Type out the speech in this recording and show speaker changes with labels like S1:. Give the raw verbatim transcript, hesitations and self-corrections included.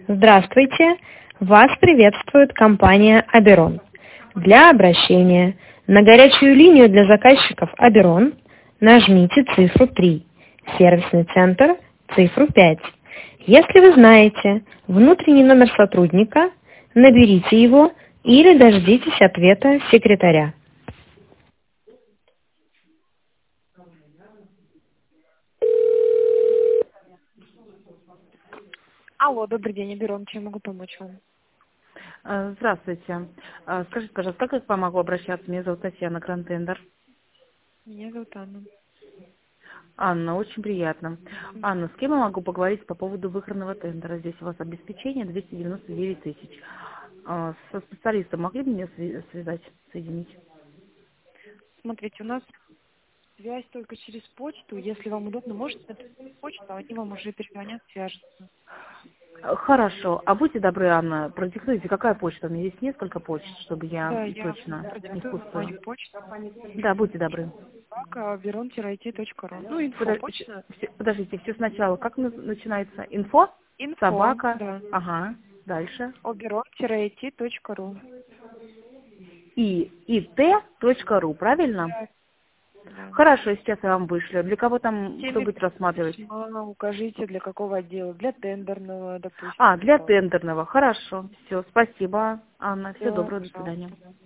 S1: Здравствуйте! Вас приветствует компания Аберон. Для обращения на горячую линию для заказчиков Аберон нажмите цифру три, сервисный центр цифру пять. Если вы знаете внутренний номер сотрудника, наберите его или дождитесь ответа секретаря.
S2: Алло, добрый день, Аберон, чем могу помочь вам?
S3: Э, Здравствуйте. Э, Скажите, пожалуйста, как я к вам могу обращаться? Меня зовут Татьяна Грантендер.
S2: Меня зовут Анна.
S3: Анна, очень приятно. Анна, с кем я могу поговорить по поводу выигранного тендера? Здесь у вас обеспечение двести девяносто девять тысяч. Э, Со специалистом могли бы меня сви- связать, соединить?
S2: Смотрите, у нас связь только через почту. Если вам удобно, можете написать почту, а они вам уже перезвонят, свяжутся.
S3: Э, Хорошо. А будьте добры, Анна, продиктуйте, какая почта? У меня есть несколько почт, чтобы я
S2: Да, я
S3: точно не
S2: продиктую мою
S3: впустую.
S2: почту.
S3: Да, будьте добры.
S2: аберон ай ти точка ру. Ну, инфо,
S3: Подождите,
S2: почта.
S3: подождите, все сначала. Как на- начинается? Инфо?
S2: Инфо,
S3: Собака?
S2: да.
S3: Ага. Дальше.
S2: аберон ай ти точка ру.
S3: И ит.ру, правильно?
S2: Да, да.
S3: Хорошо, сейчас я вам вышлю. Для кого там, кто
S2: Теме
S3: будет рассматривать?
S2: письма укажите, для какого отдела. Для тендерного, допустим.
S3: А, для
S2: Типа.
S3: тендерного. Хорошо. Все, спасибо, Анна. Всего
S2: Все,
S3: доброго, до свидания.
S2: пожалуйста.